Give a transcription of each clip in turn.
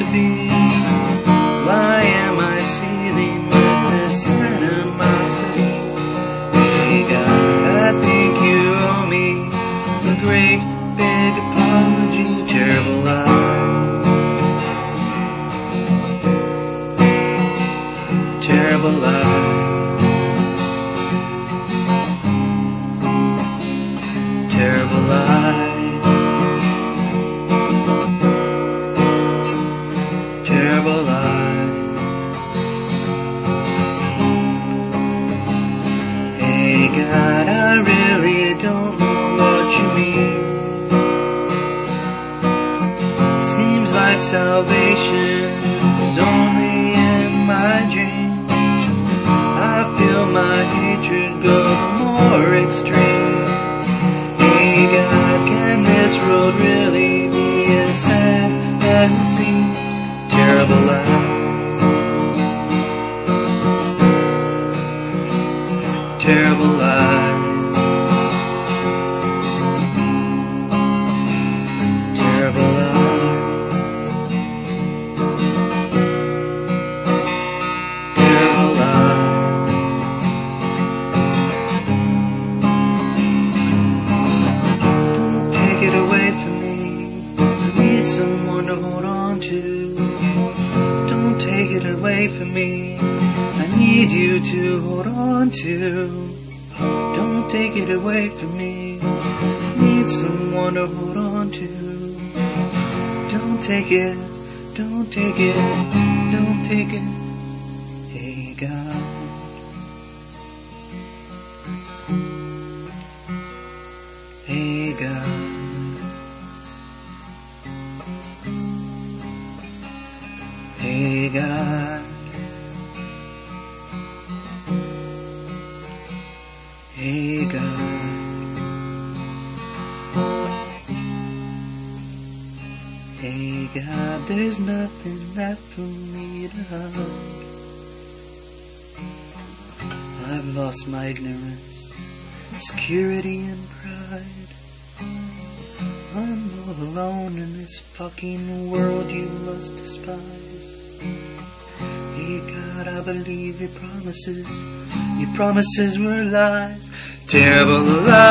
to be? Why am I seething with this animosity? Hey God, I think you owe me a great big apology. Terrible lie. Terrible lie. Terrible lie. Terrible lie. Hey God, I really don't know what you mean. Seems like salvation is only in my dreams. I feel my hatred go more extreme. Hey God, can this road really be as sad as it seems? Terrible lie. Terrible lie. Terrible lie. Terrible lie. Don't take it away from me. I need someone to hold on to. Don't take it away from me. I need you to hold on to. Don't take it away from me. I need someone to hold on to. Don't take it. Don't take it. Don't take it. Hey God. Hey God. Hey God. Hey God. Hey God, there's nothing left for me to hide. I've lost my ignorance, security and pride. I'm all alone in this fucking world you must despise. Hey God, I believe your promises were lies. Terrible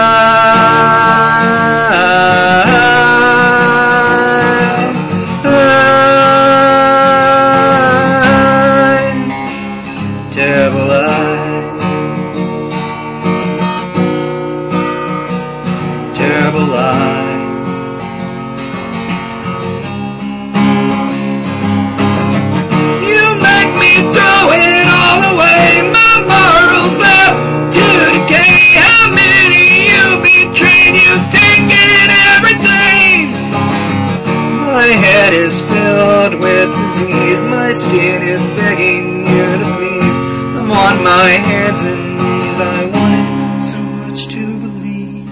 lie. Terrible lie. Terrible lie. My skin is begging you to please. I'm on my hands and knees. I wanted so much to believe.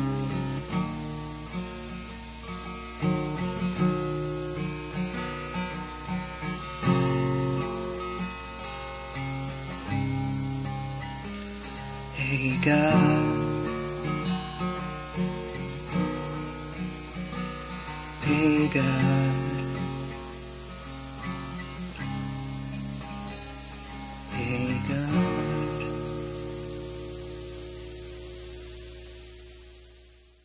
Hey God. Hey God.